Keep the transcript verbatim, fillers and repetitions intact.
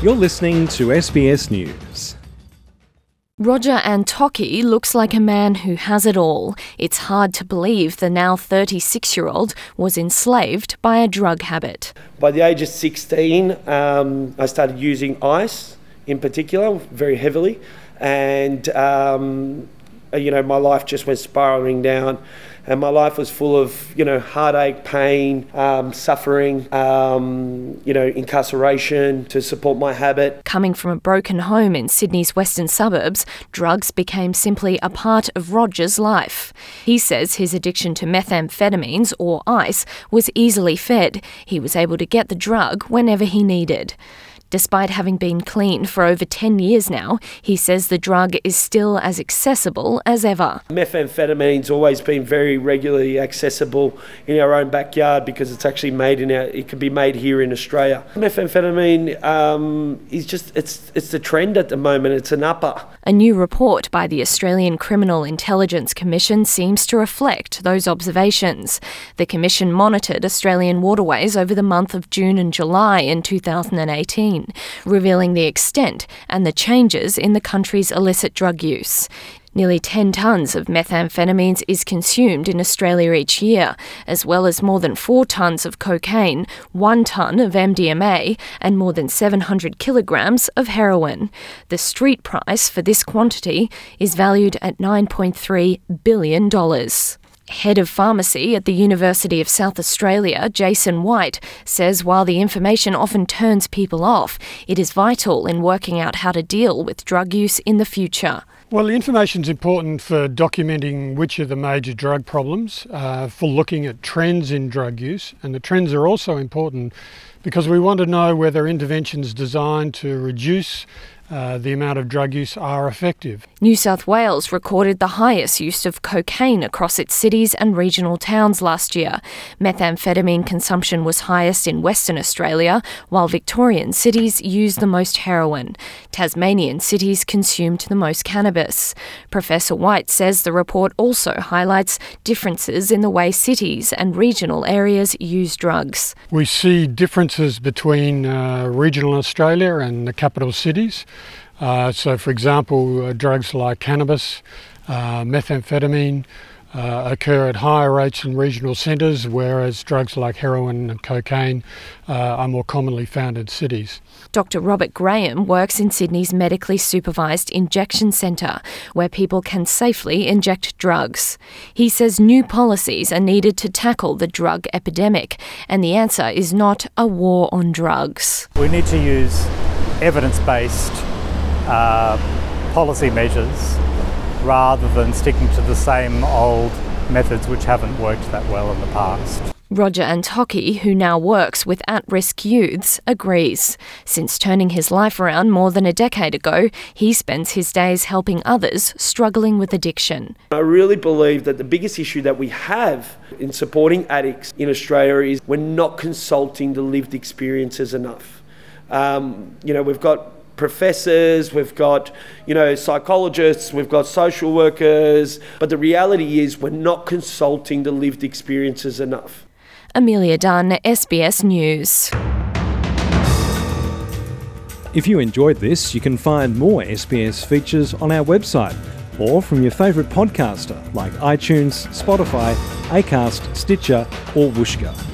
You're listening to S B S News. Roger Antocchi looks like a man who has it all. It's hard to believe the now thirty-six-year-old was enslaved by a drug habit. By the age of sixteen, um, I started using ice in particular, very heavily, and um, you know, my life just went spiralling down. And my life was full of, you know, heartache, pain, um, suffering, um, you know, incarceration to support my habit. Coming from a broken home in Sydney's western suburbs, drugs became simply a part of Roger's life. He says his addiction to methamphetamines, or ice, was easily fed. He was able to get the drug whenever he needed. Despite having been clean for over ten years now, he says the drug is still as accessible as ever. Methamphetamine's always been very regularly accessible in our own backyard because it's actually made in our, it can be made here in Australia. Methamphetamine um, is just, it's, it's the trend at the moment, it's an upper. A new report by the Australian Criminal Intelligence Commission seems to reflect those observations. The Commission monitored Australian waterways over the month of June and July in two thousand eighteen. Revealing the extent and the changes in the country's illicit drug use. Nearly ten tonnes of methamphetamines is consumed in Australia each year, as well as more than four tonnes of cocaine, one tonne of M D M A, and more than seven hundred kilograms of heroin. The street price for this quantity is valued at nine point three billion dollars. Head of Pharmacy at the University of South Australia, Jason White, says while the information often turns people off, it is vital in working out how to deal with drug use in the future. Well, the information is important for documenting which are the major drug problems, uh, for looking at trends in drug use, and the trends are also important because we want to know whether interventions designed to reduce Uh, the amount of drug use are effective. New South Wales recorded the highest use of cocaine across its cities and regional towns last year. Methamphetamine consumption was highest in Western Australia, while Victorian cities used the most heroin. Tasmanian cities consumed the most cannabis. Professor White says the report also highlights differences in the way cities and regional areas use drugs. We see differences between uh, regional Australia and the capital cities. Uh, so, for example, uh, drugs like cannabis, uh, methamphetamine uh, occur at higher rates in regional centres, whereas drugs like heroin and cocaine uh, are more commonly found in cities. Doctor Robert Graham works in Sydney's medically supervised injection centre, where people can safely inject drugs. He says new policies are needed to tackle the drug epidemic, and the answer is not a war on drugs. We need to use evidence-based uh, policy measures rather than sticking to the same old methods which haven't worked that well in the past. Roger Antocchi, who now works with at-risk youths, agrees. Since turning his life around more than a decade ago, he spends his days helping others struggling with addiction. I really believe that the biggest issue that we have in supporting addicts in Australia is we're not consulting the lived experiences enough. Um, you know, we've got professors, we've got, you know, psychologists, we've got social workers, but the reality is we're not consulting the lived experiences enough. Amelia Dunn, S B S News. If you enjoyed this, you can find more S B S features on our website or from your favourite podcaster like iTunes, Spotify, Acast, Stitcher or Whooshkaa.